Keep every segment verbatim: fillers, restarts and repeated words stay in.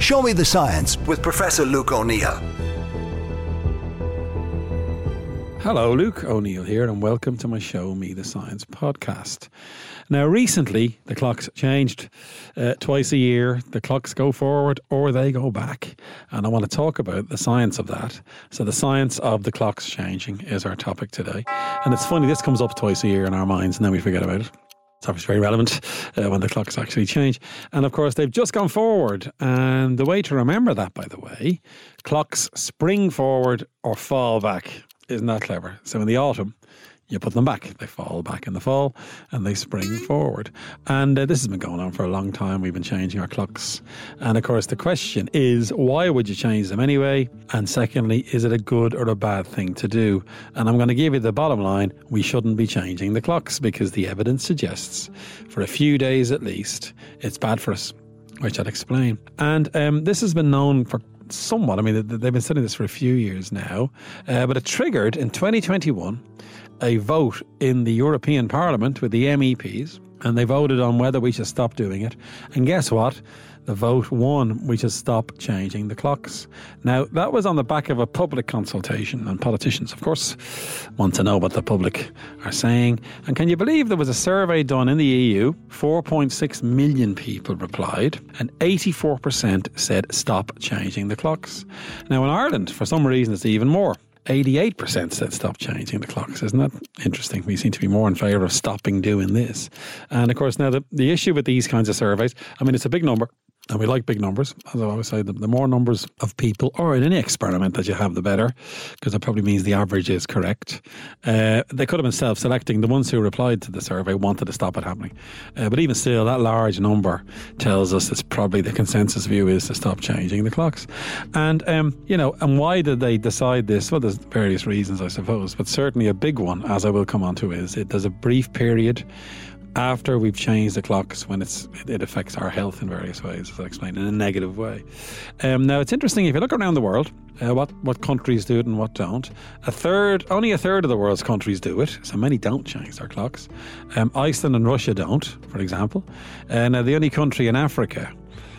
Show Me the Science with Professor Luke O'Neill. Hello, Luke O'Neill here, and welcome to my Show Me the Science podcast. Now, recently, the clocks changed uh, twice a year. The clocks go forward or they go back. And I want to talk about the science of that. So the science of the clocks changing is our topic today. And it's funny, this comes up twice a year in our minds and then we forget about it. It's obviously very relevant uh, when the clocks actually change. And of course, they've just gone forward. And the way to remember that, by the way, clocks spring forward or fall back. Isn't that clever? So in the autumn, you put them back. They fall back in the fall and they spring forward. And uh, this has been going on for a long time. We've been changing our clocks. And of course, the question is, why would you change them anyway? And secondly, is it a good or a bad thing to do? And I'm going to give you the bottom line. We shouldn't be changing the clocks because the evidence suggests, for a few days at least, it's bad for us, which I'll explain. And um, this has been known for somewhat. I mean, they've been studying this for a few years now, uh, but it triggered in twenty twenty-one a vote in the European Parliament with the M E Ps, and they voted on whether we should stop doing it. And guess what? The vote won. We should stop changing the clocks. Now, that was on the back of a public consultation, and politicians, of course, want to know what the public are saying. And can you believe there was a survey done in the E U? four point six million people replied, and eighty-four percent said stop changing the clocks. Now, in Ireland, for some reason, it's even more. eighty-eight percent said stop changing the clocks. Isn't that interesting? We seem to be more in favour of stopping doing this. And of course, now the, the issue with these kinds of surveys, I mean, it's a big number. And we like big numbers. As I always say, the, the more numbers of people, or in any experiment that you have, the better, because it probably means the average is correct. Uh, they could have been self-selecting. The ones who replied to the survey wanted to stop it happening. Uh, but even still, that large number tells us it's probably the consensus view is to stop changing the clocks. And, um, you know, and why did they decide this? Well, there's various reasons, I suppose. But certainly a big one, as I will come on to, is it, there's a brief period after we've changed the clocks when it's it affects our health in various ways, as I explained, in a negative way. Um, now, it's interesting, if you look around the world, uh, what, what countries do it and what don't. A third, only a third of the world's countries do it, so many don't change their clocks. Um, Iceland and Russia don't, for example. And uh, the only country in Africa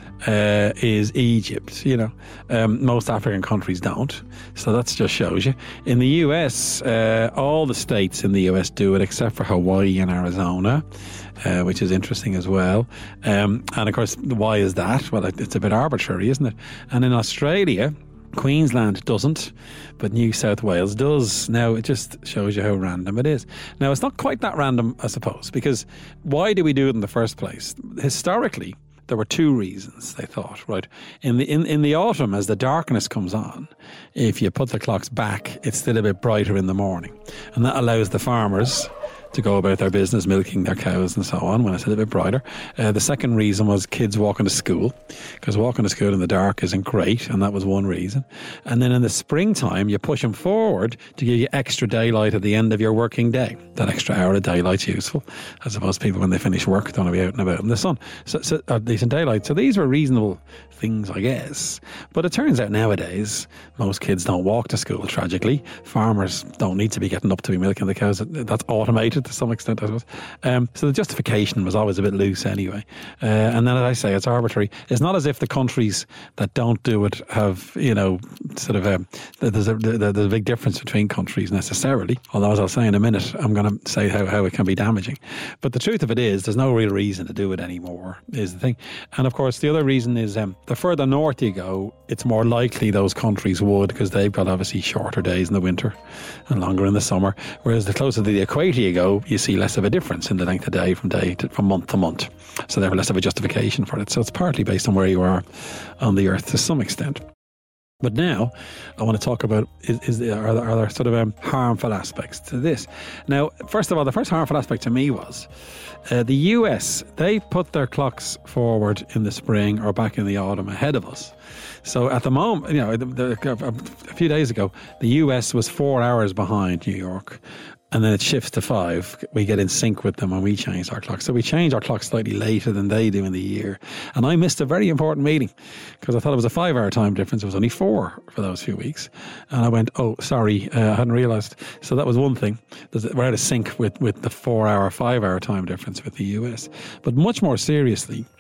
Uh, is Egypt. You know, um, most African countries don't, so that just shows you. In the U S, uh, all the states in the U S do it except for Hawaii and Arizona, uh, which is interesting as well. Um, and of course, why is that? Well, it's a bit arbitrary, isn't it? And in Australia, Queensland doesn't, but New South Wales does. Now, it just shows you how random it is. Now, it's not quite that random, I suppose, because why do we do it in the first place? Historically, there were two reasons, they thought, right? In the in, in the autumn, as the darkness comes on, if you put the clocks back, it's still a bit brighter in the morning. And that allows the farmers to go about their business, milking their cows and so on, when it's a little bit brighter. Uh, the second reason was kids walking to school, because walking to school in the dark isn't great, and that was one reason. And then in the springtime, you push them forward to give you extra daylight at the end of your working day. That extra hour of daylight's useful. I suppose people, when they finish work, don't want to be out and about in the sun. So, so uh, decent daylight. So these were reasonable things, I guess. But it turns out nowadays, most kids don't walk to school, tragically. Farmers don't need to be getting up to be milking the cows. That's automated to some extent, I suppose. Um, so the justification was always a bit loose anyway. Uh, and then, as I say, it's arbitrary. It's not as if the countries that don't do it have, you know, sort of a, there's a, there's a big difference between countries necessarily. Although, as I'll say in a minute, I'm going to say how, how it can be damaging. But the truth of it is, there's no real reason to do it anymore, is the thing. And of course, the other reason is um, the further north you go, it's more likely those countries would, because they've got obviously shorter days in the winter and longer in the summer. Whereas the closer to the equator you go, you see less of a difference in the length of day from day to, from month to month. So therefore less of a justification for it. So it's partly based on where you are on the earth to some extent. But now I want to talk about is, is there, are, there, are there sort of um, harmful aspects to this. Now, first of all, the first harmful aspect to me was uh, the U S, they put their clocks forward in the spring or back in the autumn ahead of us. So at the moment, you know, the, the, a few days ago, the U S was four hours behind New York. And then it shifts to five. We get in sync with them when we change our clock. So we change our clock slightly later than they do in the year. And I missed a very important meeting because I thought it was a five-hour time difference. It was only four for those few weeks. And I went, oh, sorry, uh, I hadn't realised. So that was one thing. We're out of sync with, with the four-hour, five-hour time difference with the U S. But much more seriously,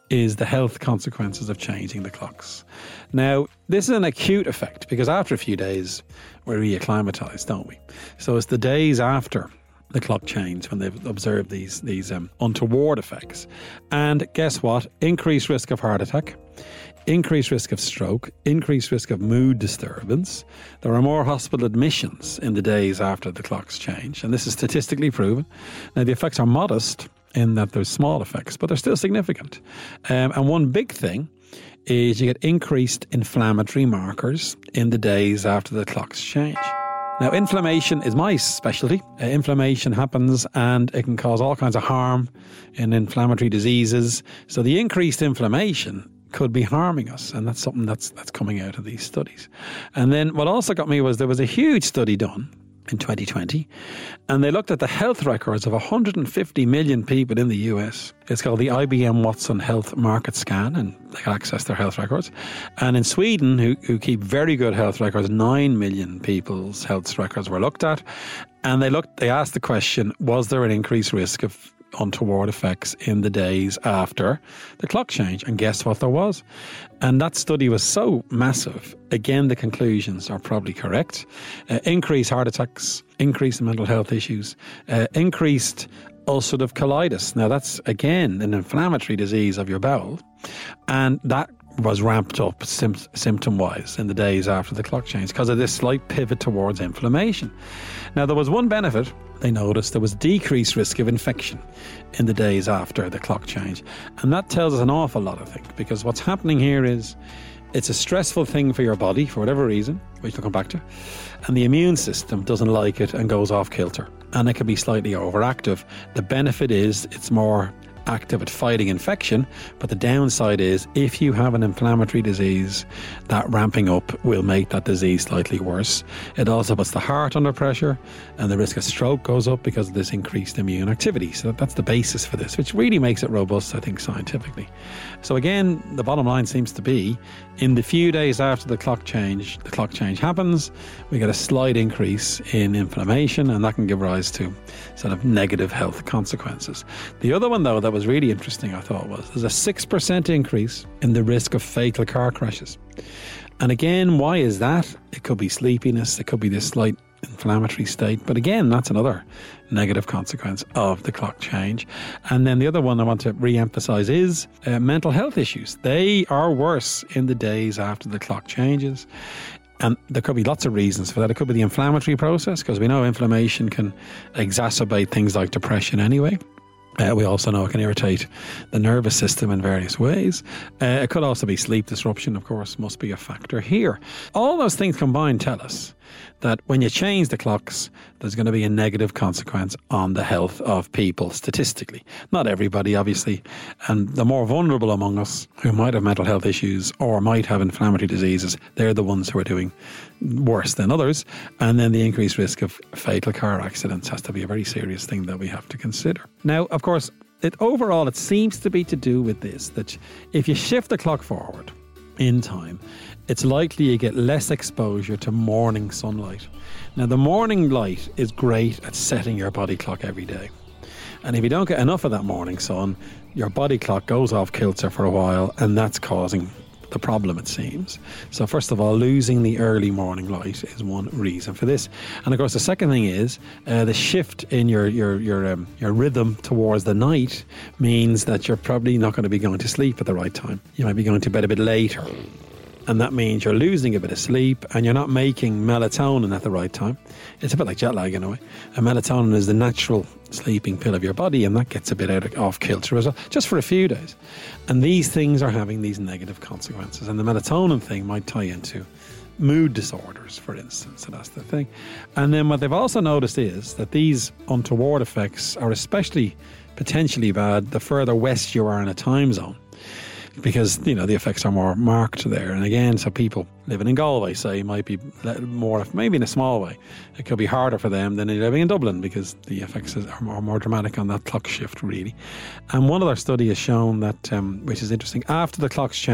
is the health consequences of changing the clocks. Now, this is an acute effect because after a few days, we're reacclimatized, don't we? So it's the days after the clock change when they've observed these, these um, untoward effects. And guess what? Increased risk of heart attack, increased risk of stroke, increased risk of mood disturbance. There are more hospital admissions in the days after the clocks change, and this is statistically proven. Now, the effects are modest in that there's small effects, but they're still significant. Um, and one big thing is you get increased inflammatory markers in the days after the clocks change. Now, inflammation is my specialty. Uh, inflammation happens and it can cause all kinds of harm in inflammatory diseases. So the increased inflammation could be harming us, and that's something that's that's coming out of these studies. And then what also got me was there was a huge study done in twenty twenty, and they looked at the health records of one hundred fifty million people in the U S. It's called the I B M Watson Health Market Scan, and they can access their health records. And in Sweden, who, who keep very good health records, nine million people's health records were looked at, and they looked. They asked the question: was there an increased risk of untoward effects in the days after the clock change? And guess what there was? And that study was so massive. Again, the conclusions are probably correct. Uh, increased heart attacks, increased mental health issues, uh, increased ulcerative colitis. Now that's again an inflammatory disease of your bowel, and that was ramped up sim- symptom-wise in the days after the clock change because of this slight pivot towards inflammation. Now, there was one benefit they noticed: there was decreased risk of infection in the days after the clock change. And that tells us an awful lot, I think, because what's happening here is it's a stressful thing for your body for whatever reason, which we'll come back to, and the immune system doesn't like it and goes off kilter, and it can be slightly overactive. The benefit is it's more active at fighting infection, but the downside is if you have an inflammatory disease, that ramping up will make that disease slightly worse. It also puts the heart under pressure, and the risk of stroke goes up because of this increased immune activity. So that's the basis for this, which really makes it robust, I think, scientifically. So again, the bottom line seems to be in the few days after the clock change, the clock change happens, we get a slight increase in inflammation, and that can give rise to sort of negative health consequences. The other one, though, that was really interesting, I thought, was there's a six percent increase in the risk of fatal car crashes. And again, why is that? It could be sleepiness, it could be this slight inflammatory state, but again, that's another negative consequence of the clock change. And then the other one I want to re-emphasize is uh, mental health issues. They are worse in the days after the clock changes. And there could be lots of reasons for that. It could be the inflammatory process, because we know inflammation can exacerbate things like depression anyway. Uh, we also know it can irritate the nervous system in various ways. Uh, it could also be sleep disruption, of course, must be a factor here. All those things combined tell us that when you change the clocks, there's going to be a negative consequence on the health of people statistically. Not everybody, obviously. And the more vulnerable among us who might have mental health issues or might have inflammatory diseases, they're the ones who are doing worse than others. And then the increased risk of fatal car accidents has to be a very serious thing that we have to consider. Now, of course, it overall, it seems to be to do with this, that if you shift the clock forward in time, it's likely you get less exposure to morning sunlight. Now, the morning light is great at setting your body clock every day. And if you don't get enough of that morning sun, your body clock goes off kilter for a while, and that's causing the problem, it seems. So first of all, losing the early morning light is one reason for this. And of course, the second thing is uh, the shift in your your your um, your rhythm towards the night means that you're probably not going to be going to sleep at the right time. You might be going to bed a bit later. And that means you're losing a bit of sleep and you're not making melatonin at the right time. It's a bit like jet lag in a way. And melatonin is the natural sleeping pill of your body, and that gets a bit out of, off kilter as well, just for a few days. And these things are having these negative consequences. And the melatonin thing might tie into mood disorders, for instance. So that's the thing. And then what they've also noticed is that these untoward effects are especially potentially bad the further west you are in a time zone, because, you know, the effects are more marked there. And again, so people living in Galway, say, might be more, maybe in a small way, it could be harder for them than living in Dublin, because the effects are more, more dramatic on that clock shift, really. And one other study has shown that, um, which is interesting, after the clocks change,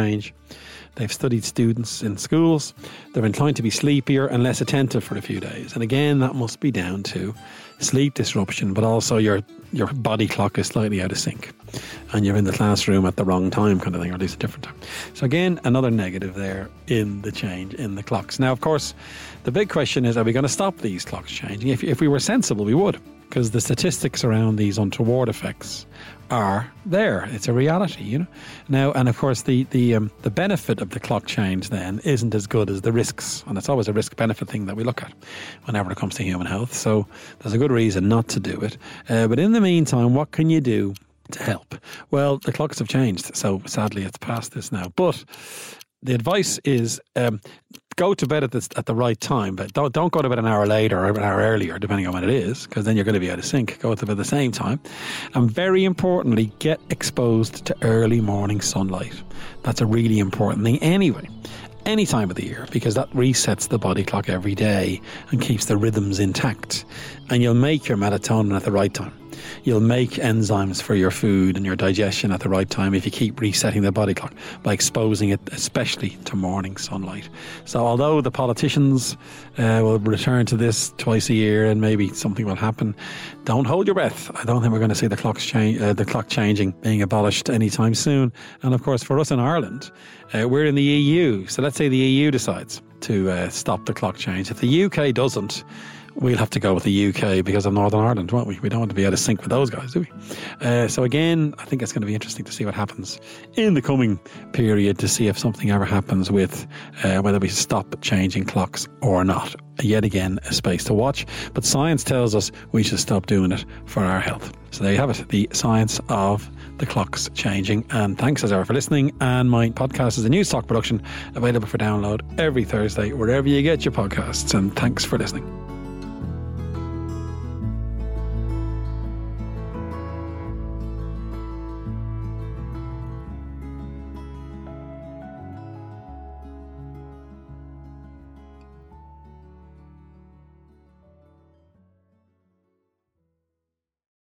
They've studied students in schools. They're inclined to be sleepier and less attentive for a few days. And again, that must be down to sleep disruption, but also your your body clock is slightly out of sync and you're in the classroom at the wrong time kind of thing, or at least a different time. So again, another negative there in the change in the clocks. Now, of course, the big question is, are we going to stop these clocks changing? If, if we were sensible, we would, because the statistics around these untoward effects are there. It's a reality, you know. Now, and of course, the the um, the benefit of the clock change then isn't as good as the risks, and it's always a risk-benefit thing that we look at whenever it comes to human health. So there's a good reason not to do it. Uh, but in the meantime, what can you do to help? Well, the clocks have changed, so sadly, it's past this now. But the advice is um, go to bed at the, at the right time, but don't don't go to bed an hour later or an hour earlier, depending on when it is, because then you're going to be out of sync. Go to bed at the same time. And very importantly, get exposed to early morning sunlight. That's a really important thing anyway. Any time of the year, because that resets the body clock every day and keeps the rhythms intact. And you'll make your melatonin at the right time. You'll make enzymes for your food and your digestion at the right time if you keep resetting the body clock by exposing it, especially to morning sunlight. So although the politicians uh, will return to this twice a year and maybe something will happen, don't hold your breath. I don't think we're going to see the clocks change, uh, the clock changing, being abolished anytime soon. And of course, for us in Ireland, uh, we're in the E U. So let's say the E U decides to uh, stop the clock change. If the U K doesn't, we'll have to go with the U K because of Northern Ireland, won't we? We don't want to be out of sync with those guys, do we? Uh, so again, I think it's going to be interesting to see what happens in the coming period, to see if something ever happens with uh, whether we stop changing clocks or not. Yet again, a space to watch. But science tells us we should stop doing it for our health. So there you have it, the science of the clocks changing. And thanks as ever for listening. And my podcast is a Newstalk production, available for download every Thursday, wherever you get your podcasts. And thanks for listening.